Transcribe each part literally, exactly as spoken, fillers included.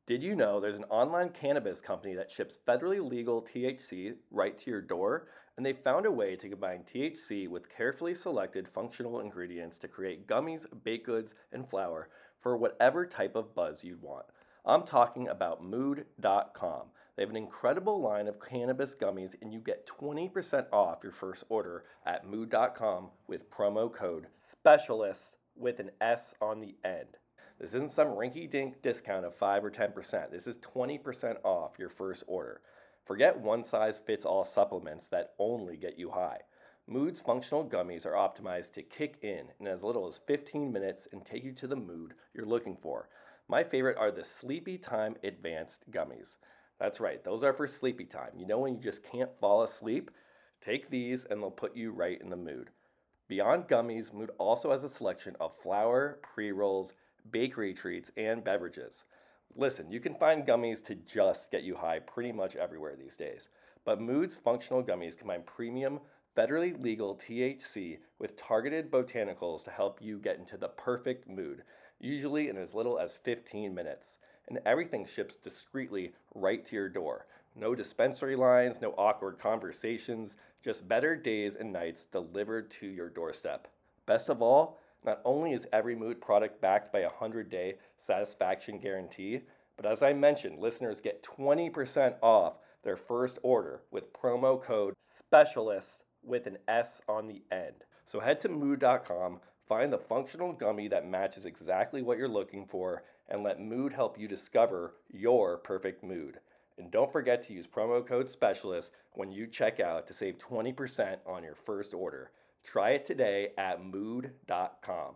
Did you know there's an online cannabis company that ships federally legal T H C right to your door? And they found a way to combine T H C with carefully selected functional ingredients to create gummies, baked goods, and flour for whatever type of buzz you'd want. I'm talking about mood dot com. They have an incredible line of cannabis gummies, and you get twenty percent off your first order at mood dot com with promo code SPECIALIST with an S on the end. This isn't some rinky-dink discount of five or ten percent. This is twenty percent off your first order. Forget one-size-fits-all supplements that only get you high. Mood's functional gummies are optimized to kick in in as little as fifteen minutes and take you to the mood you're looking for. My favorite are the Sleepy Time Advanced Gummies. That's right, those are for sleepy time. You know when you just can't fall asleep? Take these and they'll put you right in the mood. Beyond gummies, Mood also has a selection of flour, pre-rolls, bakery treats, and beverages. Listen, you can find gummies to just get you high pretty much everywhere these days. But Mood's functional gummies combine premium, federally legal T H C with targeted botanicals to help you get into the perfect mood, usually in as little as fifteen minutes. And everything ships discreetly right to your door. No dispensary lines, no awkward conversations, just better days and nights delivered to your doorstep. Best of all, not only is every Mood product backed by a one hundred day satisfaction guarantee, but as I mentioned, listeners get twenty percent off their first order with promo code SPECIALIST with an S on the end. So head to mood dot com, find the functional gummy that matches exactly what you're looking for, and let Mood help you discover your perfect mood. And don't forget to use promo code SPECIALIST when you check out to save twenty percent on your first order. Try it today at mood dot com.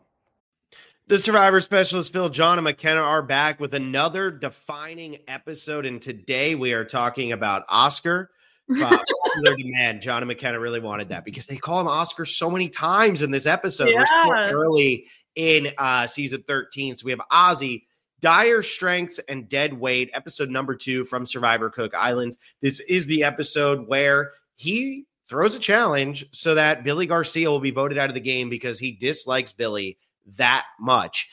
The Survivor Specialist Phil, John, and McKenna are back with another defining episode, and today we are talking about Oscar. Uh, popular demand. John and McKenna really wanted that because they call him Oscar so many times in this episode. Yeah. We're still early in uh, season thirteen, so we have Ozzy, Dire Strengths, and Dead Weight, episode number two from Survivor Cook Islands. This is the episode where he throws a challenge so that Billy Garcia will be voted out of the game because he dislikes Billy that much.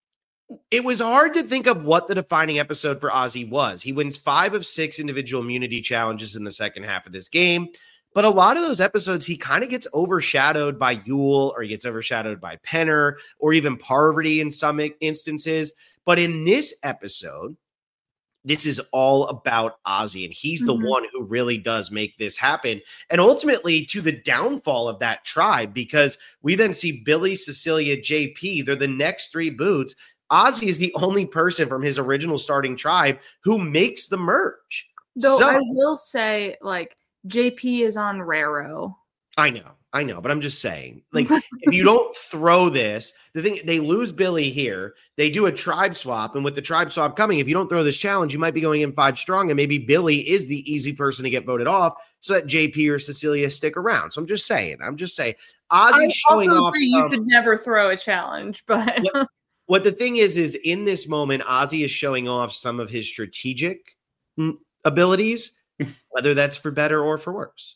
It was hard to think of what the defining episode for Ozzy was. He wins five of six individual immunity challenges in the second half of this game. But a lot of those episodes, he kind of gets overshadowed by Yul, or he gets overshadowed by Penner, or even Parvati in some instances. But in this episode, this is all about Ozzy, and he's the mm-hmm. one who really does make this happen. And ultimately to the downfall of that tribe, because we then see Billy, Cecilia, J P, they're the next three boots. Ozzy is the only person from his original starting tribe who makes the merge. Though so, I will say, like, J P is on Raro. I know, I know, but I'm just saying, like, if you don't throw this, the thing, they lose Billy here, they do a tribe swap, and with the tribe swap coming, if you don't throw this challenge, you might be going in five strong, and maybe Billy is the easy person to get voted off so that J P or Cecilia stick around. So I'm just saying, I'm just saying, Ozzy showing off. Some, you could never throw a challenge, but what, what the thing is, is in this moment, Ozzy is showing off some of his strategic abilities, whether that's for better or for worse.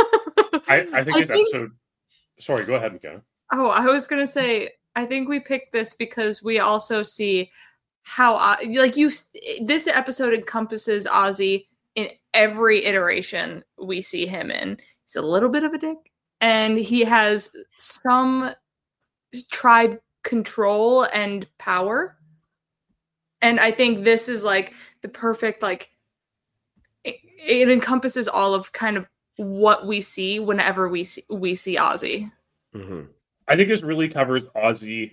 I, I think this I think, episode. Sorry, go ahead, McKenna. Oh, I was gonna say, I think we picked this because we also see how, like you, this episode encompasses Ozzy in every iteration we see him in. He's a little bit of a dick, and he has some tribe control and power. And I think this is like the perfect, like, it, it encompasses all of kind of what we see whenever we see we see Ozzy. Mm-hmm. I think this really covers Ozzy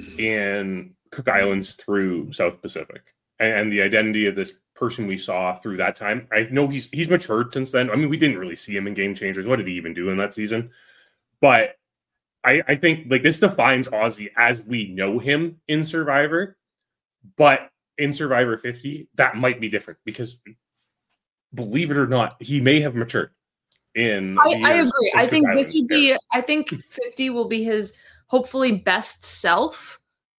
in Cook Islands through South Pacific and, and the identity of this person we saw through that time. I know he's he's matured since then. I mean, we didn't really see him in Game Changers. What did he even do in that season? But I, I think like this defines Ozzy as we know him in Survivor. But in Survivor fifty, that might be different because, believe it or not, he may have matured. In I, I agree. I think this would be, I think fifty will be his hopefully best self.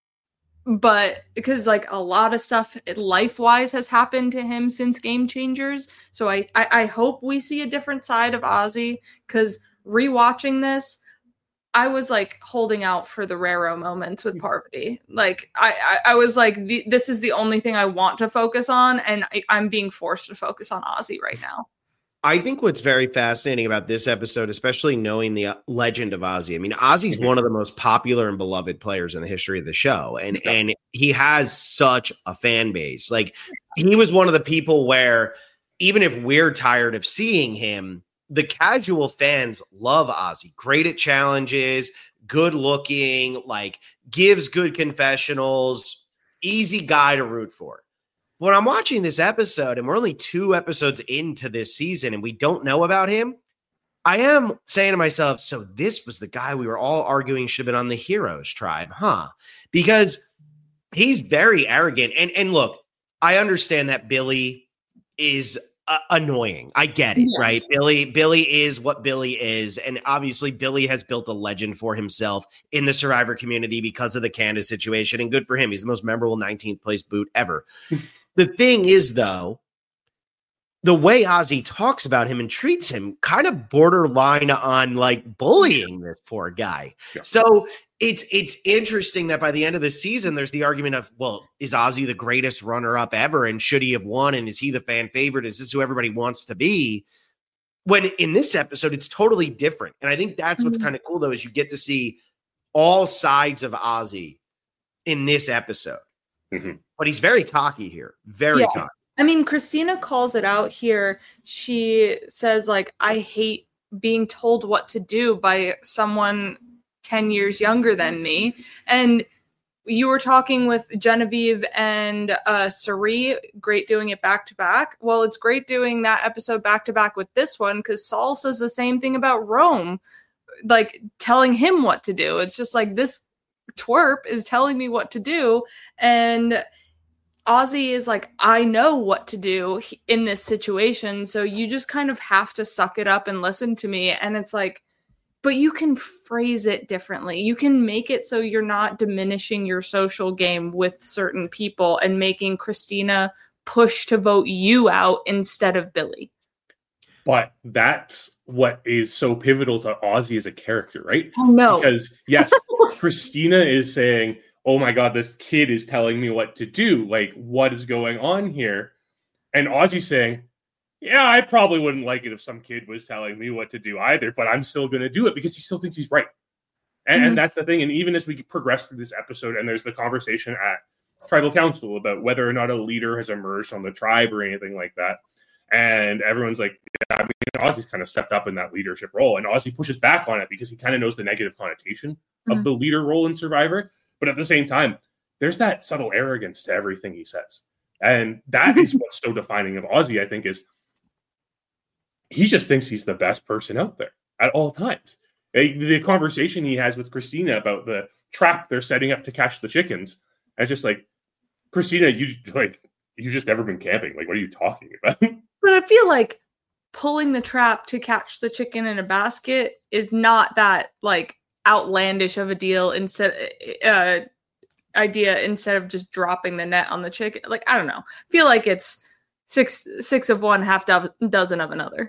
But because like a lot of stuff life wise has happened to him since Game Changers. So I, I, I hope we see a different side of Ozzy, because rewatching this, I was like holding out for the Raro moments with Parvati. Like I, I, I was like, the, this is the only thing I want to focus on, and I, I'm being forced to focus on Ozzy right now. I think what's very fascinating about this episode, especially knowing the uh, legend of Ozzy. I mean, Ozzy's mm-hmm. one of the most popular and beloved players in the history of the show, and yeah. and he has such a fan base. Like he was one of the people where even if we're tired of seeing him, the casual fans love Ozzy. Great at challenges, good looking, like gives good confessionals, easy guy to root for. When I'm watching this episode and we're only two episodes into this season and we don't know about him, I am saying to myself, so this was the guy we were all arguing should have been on the Heroes tribe, huh? Because he's very arrogant. And, and look, I understand that Billy is uh, annoying. I get it, yes. right? Billy, Billy is what Billy is. And obviously Billy has built a legend for himself in the Survivor community because of the Candace situation. And good for him. He's the most memorable nineteenth place boot ever. The thing is, though, the way Ozzy talks about him and treats him kind of borderline on like bullying this poor guy. Yeah. So it's it's interesting that by the end of the season, there's the argument of, well, is Ozzy the greatest runner-up ever? And should he have won? And is he the fan favorite? Is this who everybody wants to be? When in this episode, it's totally different. And I think that's what's mm-hmm. kind of cool, though, is you get to see all sides of Ozzy in this episode. Mm-hmm. But he's very cocky here. Very yeah. cocky. I mean, Christina calls it out here. She says, like, I hate being told what to do by someone ten years younger than me. And you were talking with Genevieve and uh, Cirie, great doing it back to back. Well, it's great doing that episode back to back with this one because Saul says the same thing about Rome, like telling him what to do. It's just like this twerp is telling me what to do. And Ozzy is like, I know what to do in this situation. So you just kind of have to suck it up and listen to me. And it's like, but you can phrase it differently. You can make it so you're not diminishing your social game with certain people and making Christina push to vote you out instead of Billy. But that's what is so pivotal to Ozzy as a character, right? Oh, no. Because, yes, Christina is saying, oh my God, this kid is telling me what to do. Like, what is going on here? And Ozzy's saying, yeah, I probably wouldn't like it if some kid was telling me what to do either, but I'm still going to do it because he still thinks he's right. And, mm-hmm. and that's the thing. And even as we progress through this episode and there's the conversation at Tribal Council about whether or not a leader has emerged on the tribe or anything like that. And everyone's like, yeah, I mean, Ozzy's kind of stepped up in that leadership role. And Ozzy pushes back on it because he kind of knows the negative connotation mm-hmm. of the leader role in Survivor. But at the same time, there's that subtle arrogance to everything he says. And that is what's so defining of Ozzy, I think, is he just thinks he's the best person out there at all times. The conversation he has with Christina about the trap they're setting up to catch the chickens, it's just like, Christina, you like you've just never been camping. Like, what are you talking about? But I feel like pulling the trap to catch the chicken in a basket is not that like outlandish of a deal instead uh idea instead of just dropping the net on the chicken. Like, I don't know. I feel like it's six six of one, half do- dozen of another.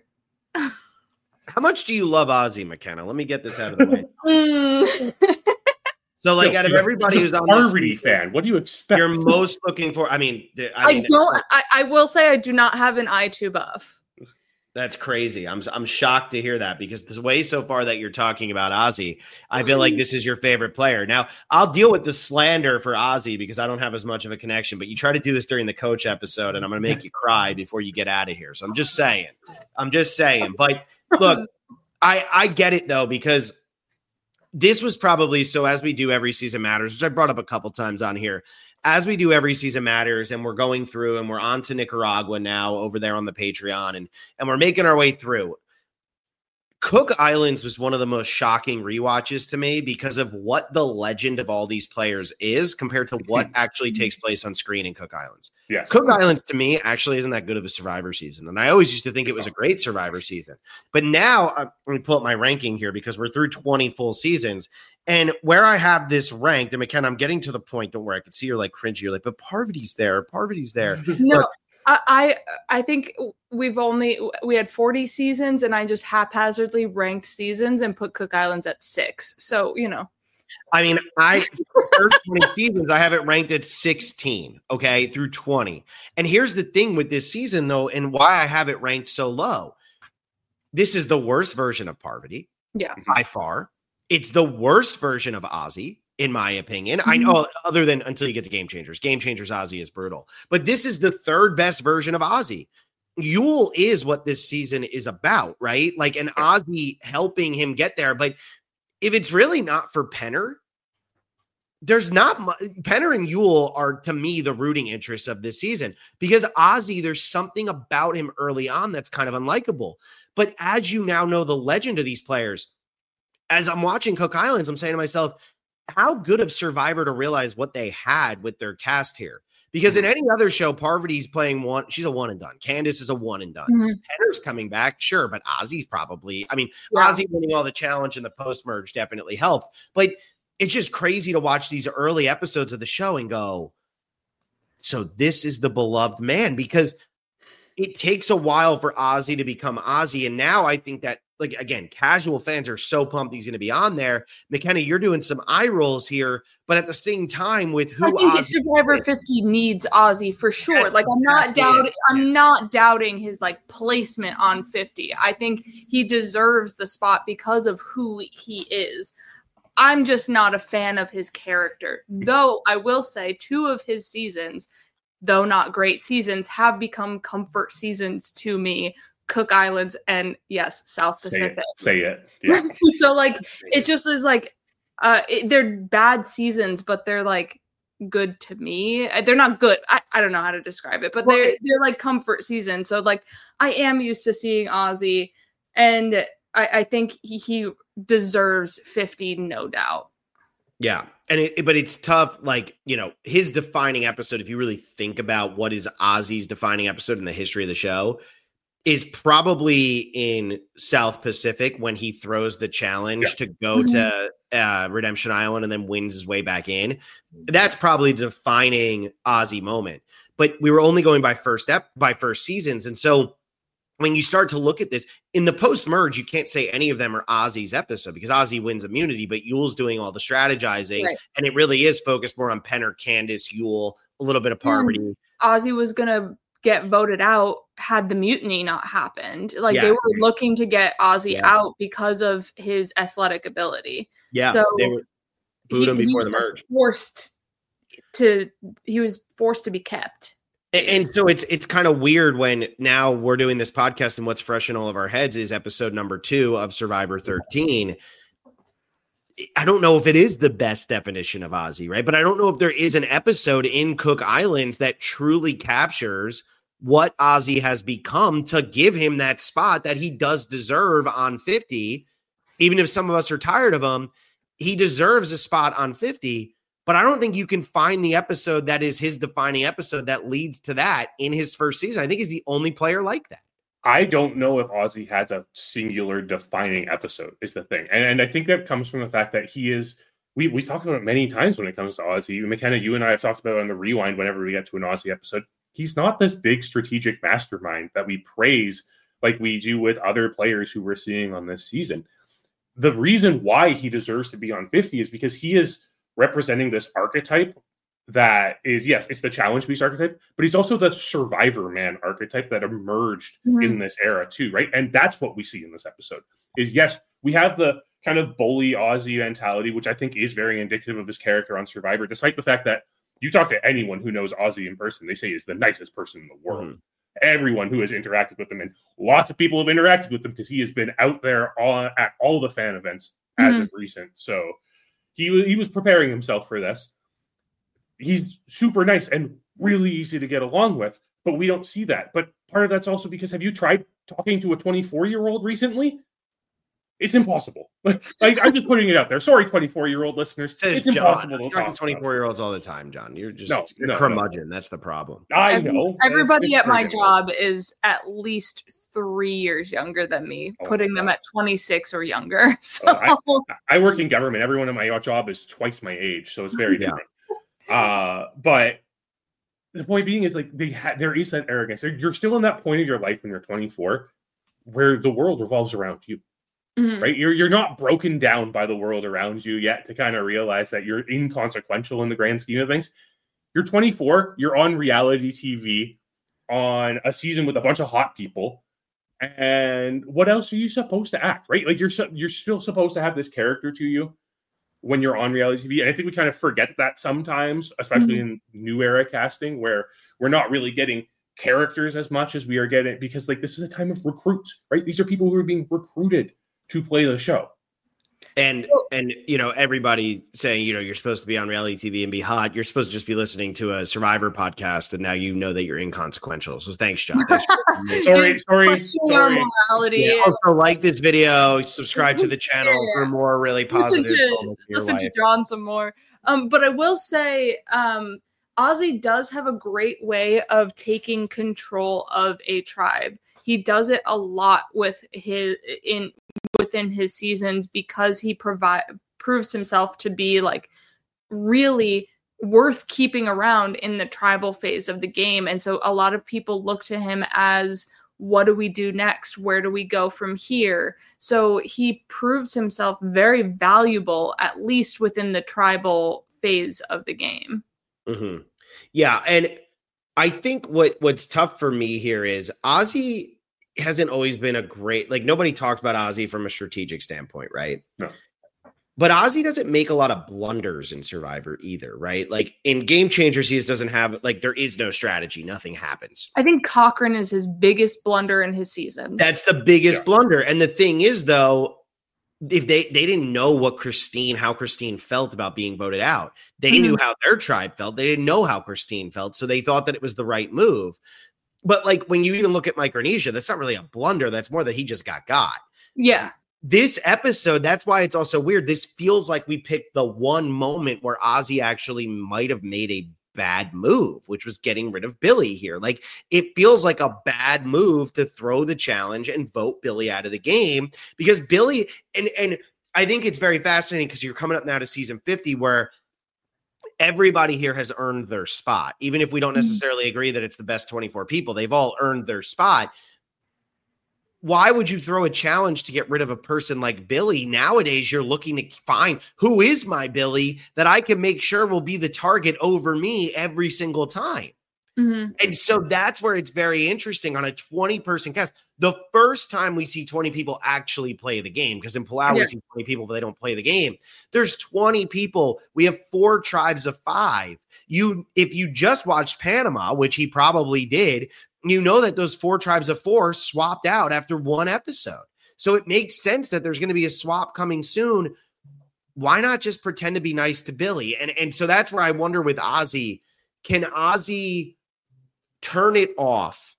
How much do you love Ozzy, McKenna? Let me get this out of the way. mm. So, like, no, out of everybody who's on this season, fan, what do you expect? You're most looking for. I mean, I, I mean, don't. I, I will say I do not have an eye too buff. That's crazy. I'm I'm shocked to hear that because the way so far that you're talking about Ozzy, I feel like this is your favorite player. Now, I'll deal with the slander for Ozzy because I don't have as much of a connection, but you try to do this during the coach episode and I'm going to make you cry before you get out of here. So I'm just saying. I'm just saying. But look, I, I get it, though, because this was probably, so as we do every season matters, which I brought up a couple times on here, as we do every season matters, and we're going through and we're on to Nicaragua now over there on the Patreon, and, and we're making our way through. Cook Islands was one of the most shocking rewatches to me because of what the legend of all these players is compared to what actually takes place on screen in Cook Islands. Yes. Cook Islands to me actually isn't that good of a Survivor season. And I always used to think it was a great Survivor season. But now I'm going to pull up my ranking here because we're through twenty full seasons. And where I have this ranked, and McKenna, I'm getting to the point. Don't worry. I can see you're like cringy. You're like, but Parvati's there. Parvati's there. No. But I, I I think we've only we had forty seasons, and I just haphazardly ranked seasons and put Cook Islands at six. So you know, I mean, I first twenty seasons I have it ranked at sixteen. Okay, through twenty. And here's the thing with this season, though, and why I have it ranked so low. This is the worst version of Parvati. Yeah, by far. It's the worst version of Ozzy, in my opinion. Mm-hmm. I know, other than until you get to Game Changers. Game Changers Ozzy is brutal. But this is the third best version of Ozzy. Yul is what this season is about, right? Like an Ozzy helping him get there. But if it's really not for Penner, there's not much. Penner and Yul are, to me, the rooting interests of this season. Because Ozzy, there's something about him early on that's kind of unlikable. But as you now know the legend of these players, as I'm watching Cook Islands, I'm saying to myself, how good of Survivor to realize what they had with their cast here. Because in any other show, Parvati's playing one. She's a one and done. Candace is a one and done. Mm-hmm. Penner's coming back. Sure. But Ozzy's probably, I mean, Yeah. Ozzy winning all the challenge and the post merge definitely helped. But it's just crazy to watch these early episodes of the show and go, so this is the beloved man, because it takes a while for Ozzy to become Ozzy. And now I think that, like, again, casual fans are so pumped he's going to be on there. McKenna, you're doing some eye rolls here, but at the same time, with who I think Ozzy Survivor is, fifty needs Ozzy for sure. That's Like I'm not exactly doubting, it. I'm not doubting his like placement on fifty. I think he deserves the spot because of who he is. I'm just not a fan of his character, though. I will say two of his seasons, though not great seasons, have become comfort seasons to me. Cook Islands and yes, South Pacific. Say it. Say it. Yeah. So like it just is like uh it, they're bad seasons, but they're like good to me. They're not good. I, I don't know how to describe it, but Well, they're it- they're like comfort seasons. So like I am used to seeing Ozzy, and I, I think he, he deserves fifty, no doubt. yeah. And it, but it's tough. Like, you know, his defining episode, if you really think about what is Ozzy's defining episode in the history of the show, is probably in South Pacific when he throws the challenge Yeah. to go to uh, Redemption Island and then wins his way back in. That's probably the defining Ozzy moment. But we were only going by first ep- by first seasons. And so when you start to look at this in the post merge, you can't say any of them are Ozzy's episode because Ozzy wins immunity, but Yul's doing all the strategizing. Right. And it really is focused more on Penner, Candace, Yul, a little bit of Parvati. Ozzy was gonna get voted out had the mutiny not happened. Like Yeah. they were looking to get Ozzy Yeah. out because of his athletic ability. Yeah. So they were booed him before the was, like, merge. forced to he was forced to be kept. And, and so it's it's kind of weird when now we're doing this podcast and what's fresh in all of our heads is episode number two of Survivor thirteen. I don't know if it is the best definition of Ozzy, right? But I don't know if there is an episode in Cook Islands that truly captures what Ozzy has become to give him that spot that he does deserve on fifty. Even if some of us are tired of him, he deserves a spot on fifty. But I don't think you can find the episode that is his defining episode that leads to that in his first season. I think he's the only player like that. I don't know if Ozzy has a singular defining episode is the thing. And, and I think that comes from the fact that he is, we, we talked about it many times when it comes to Ozzy. McKenna, you and I have talked about it on the rewind whenever we get to an Ozzy episode. He's not this big strategic mastermind that we praise like we do with other players who we're seeing on this season. The reason why he deserves to be on fifty is because he is representing this archetype that is, yes, it's the challenge beast archetype, but he's also the survivor man archetype that emerged Mhm. in this era too, right? And that's what we see in this episode is, yes, we have the kind of bully Ozzy mentality, which I think is very indicative of his character on Survivor, despite the fact that you talk to anyone who knows Ozzy in person, they say he's the nicest person in the world. Mhm. Everyone who has interacted with him, and lots of people have interacted with him because he has been out there all, at all the fan events as Mhm. of recent. So he, he was preparing himself for this. He's super nice and really easy to get along with, but we don't see that. But part of that's also because, have you tried talking to a twenty-four-year-old recently? It's impossible. Like, I'm just putting it out there. Sorry, twenty-four-year-old listeners. Says It's John. impossible I to talk talk to twenty-four-year-olds all the time, John. You're just No, you're no, a curmudgeon. That's the problem. about. I Every- know. Everybody It's at my friggin' job is at least three years younger than me, Oh my putting them God. at twenty-six or younger. So Oh, I work in government. Everyone in my job is twice my age, so it's very Yeah. different. Uh, but the point being is like they ha- there is that arrogance. You're still in that point of your life when you're twenty-four where the world revolves around you. Mm-hmm. Right? You're you're not broken down by the world around you yet to kind of realize that you're inconsequential in the grand scheme of things. You're twenty-four, you're on reality T V on a season with a bunch of hot people. And what else are you supposed to act, right? Like you're you're still supposed to have this character to you when you're on reality T V. And I think we kind of forget that sometimes, especially mm-hmm. in new era casting, where we're not really getting characters as much as we are getting, because like this is a time of recruits, right? These are people who are being recruited to play the show. And, and, you know, everybody saying, you know, you're supposed to be on reality T V and be hot. You're supposed to just be listening to a Survivor podcast. And now you know that you're inconsequential. So thanks, John. Thanks for sorry, sorry, sorry. Morality. Yeah, also like this video, subscribe to the channel yeah. for more really positive. Listen to, listen to John some more. Um, but I will say, um, Ozzy does have a great way of taking control of a tribe. He does it a lot with his in within his seasons because he provide proves himself to be like really worth keeping around in the tribal phase of the game. And so a lot of people look to him as, what do we do next? Where do we go from here? So he proves himself very valuable, at least within the tribal phase of the game. Mm-hmm. Yeah. And I think what what's tough for me here is Ozzy hasn't always been a great, like nobody talks about Ozzy from a strategic standpoint, right? No. But Ozzy doesn't make a lot of blunders in Survivor either, right? Like in Game Changers, he just doesn't have, like there is no strategy. Nothing happens. I think Cochran is his biggest blunder in his seasons. That's the biggest yeah. blunder. And the thing is though, if they, they didn't know what Christine, how Christine felt about being voted out. They mm-hmm. knew how their tribe felt. They didn't know how Christine felt. So they thought that it was the right move. But like when you even look at Micronesia, that's not really a blunder. That's more that he just got got. Yeah. This episode, that's why it's also weird. This feels like we picked the one moment where Ozzy actually might have made a bad move, which was getting rid of Billy here. Like it feels like a bad move to throw the challenge and vote Billy out of the game because Billy, and, and I think it's very fascinating because you're coming up now to season fifty where everybody here has earned their spot. Even if we don't necessarily agree that it's the best twenty-four people, they've all earned their spot. Why would you throw a challenge to get rid of a person like Billy? Nowadays, you're looking to find who is my Billy that I can make sure will be the target over me every single time. Mm-hmm. And so that's where it's very interesting on a twenty person cast. The first time we see twenty people actually play the game, because in Palau yeah. we see twenty people, but they don't play the game. There's twenty people. We have four tribes of five. You, if you just watched Panama, which he probably did, you know that those four tribes of four swapped out after one episode. So it makes sense that there's going to be a swap coming soon. Why not just pretend to be nice to Billy? And, and so that's where I wonder with Ozzy, can Ozzy turn it off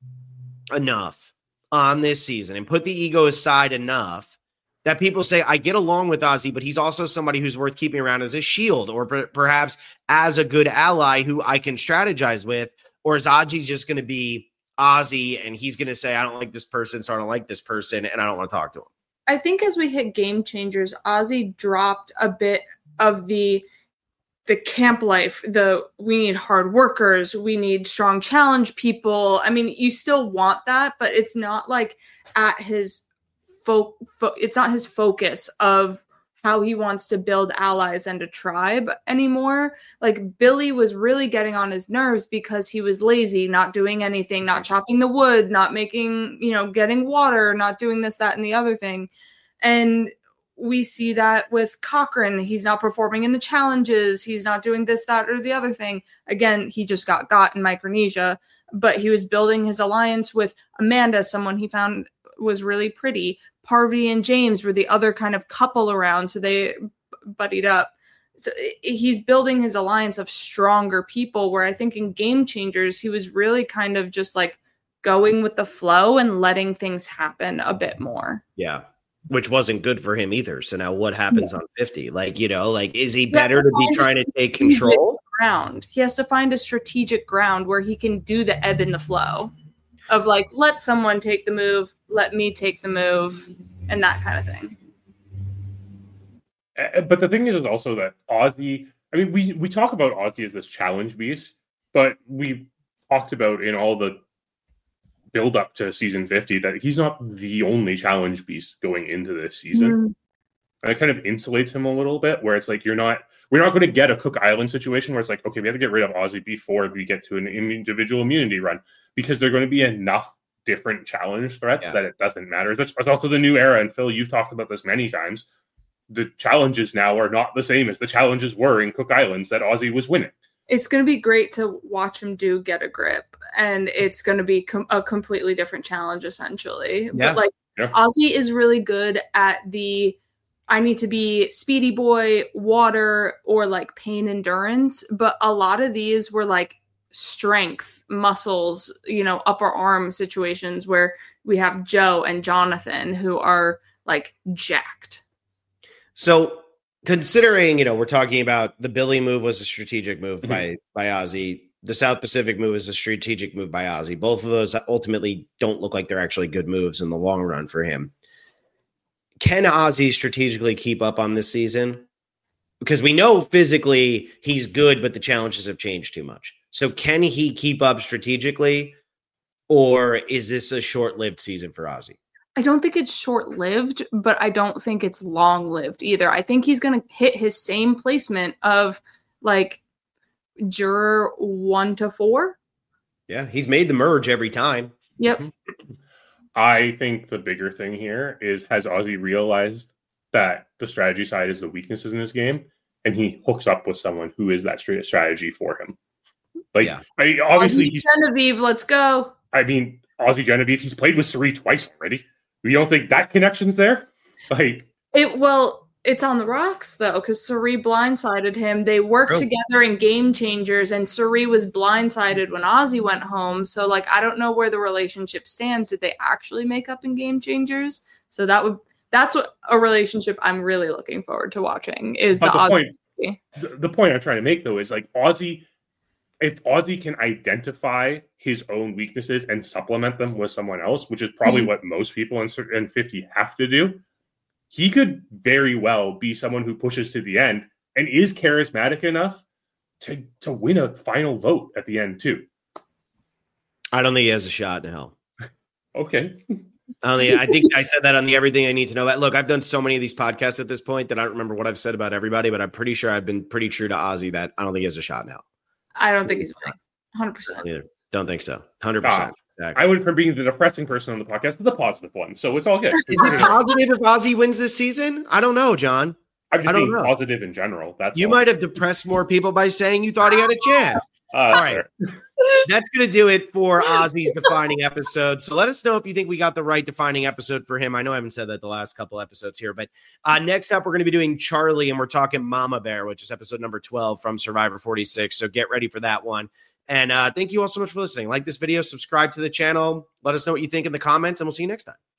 enough on this season and put the ego aside enough that people say, I get along with Ozzy, but he's also somebody who's worth keeping around as a shield or per- perhaps as a good ally who I can strategize with? Or is Ozzy just going to be Ozzy and he's going to say, I don't like this person, so I don't like this person, and I don't want to talk to him? I think as we hit Game Changers, Ozzy dropped a bit of the the camp life, the we need hard workers, we need strong challenge people. I mean, you still want that, but it's not like at his fo-, fo- it's not his focus of how he wants to build allies and a tribe anymore. Like Billy was really getting on his nerves because he was lazy, not doing anything, not chopping the wood, not making, you know, getting water, not doing this, that, and the other thing. And we see that with Cochran. He's not performing in the challenges. He's not doing this, that, or the other thing. Again, he just got got in Micronesia, but he was building his alliance with Amanda, someone he found was really pretty. Parvati and James were the other kind of couple around, so they buddied up. So he's building his alliance of stronger people, where I think in Game Changers, he was really kind of just like going with the flow and letting things happen a bit more. Yeah. Which wasn't good for him either. So now what happens yeah. on fifty? Like, you know, like, is he better to be trying to take control? Ground. He has to find a strategic ground where he can do the ebb and the flow of like, let someone take the move, let me take the move, and that kind of thing. But the thing is, is also that Ozzy, I mean, we, we talk about Ozzy as this challenge beast, but we talked about in all the build up to season fifty that he's not the only challenge beast going into this season. Mm. And it kind of insulates him a little bit, where it's like you're not, we're not going to get a Cook Island situation where it's like, okay, we have to get rid of Ozzy before we get to an individual immunity run, because there are going to be enough different challenge threats yeah. that it doesn't matter. That's also the new era, and Phil, you've talked about this many times. The challenges now are not the same as the challenges were in Cook Islands that Ozzy was winning. It's going to be great to watch him do Get a Grip, and it's going to be com- a completely different challenge, essentially. Yeah. But like yeah. Ozzy is really good at the I need to be speedy boy, water, or like pain endurance. But a lot of these were like strength, muscles, you know, upper arm situations where we have Joe and Jonathan who are like jacked. So considering, you know, we're talking about the Billy move was a strategic move mm-hmm. by, by Ozzy. The South Pacific move is a strategic move by Ozzy. Both of those ultimately don't look like they're actually good moves in the long run for him. Can Ozzy strategically keep up on this season? Because we know physically he's good, but the challenges have changed too much. So can he keep up strategically, or is this a short-lived season for Ozzy? I don't think it's short-lived, but I don't think it's long-lived either. I think he's going to hit his same placement of like juror one to four. Yeah, he's made the merge every time. Yep. Mm-hmm. I think the bigger thing here is, has Ozzy realized that the strategy side is the weaknesses in this game, and he hooks up with someone who is that straight strategy for him. Like, yeah. I mean, obviously, Ozzy Genevieve, let's go. I mean, Ozzy Genevieve, he's played with Cirie twice already. We don't think that connection's there? Like, it, well, it's on the rocks, though, because Cirie blindsided him. They worked oh. together in Game Changers, and Cirie was blindsided when Ozzy went home. So, like, I don't know where the relationship stands. Did they actually make up in Game Changers? So that would that's what a relationship I'm really looking forward to watching is the, the Ozzy. Point, the, the point I'm trying to make, though, is like Ozzy, if Ozzy can identify his own weaknesses and supplement them with someone else, which is probably mm-hmm. what most people in, in fifty have to do, he could very well be someone who pushes to the end and is charismatic enough to, to win a final vote at the end, too. I don't think he has a shot in hell. Okay. I, don't think, I think I said that on the Everything I Need to Know. Look, I've done so many of these podcasts at this point that I don't remember what I've said about everybody, but I'm pretty sure I've been pretty true to Ozzy that I don't think he has a shot in hell. I don't think he's winning. one hundred percent. Either. Don't think so. one hundred percent. Uh, exactly. I went from being the depressing person on the podcast to the positive one, so it's all good. Is it positive if Ozzy wins this season? I don't know, John. I'm just I don't being know. positive in general. That's you all. might have depressed more people by saying you thought he had a chance. Uh, all right. That's going to do it for Ozzy's defining episode. So let us know if you think we got the right defining episode for him. I know I haven't said that the last couple episodes here, but uh, next up, we're going to be doing Charlie, and we're talking Mama Bear, which is episode number twelve from Survivor forty-six. So get ready for that one. And uh, thank you all so much for listening. Like this video, subscribe to the channel. Let us know what you think in the comments, and we'll see you next time.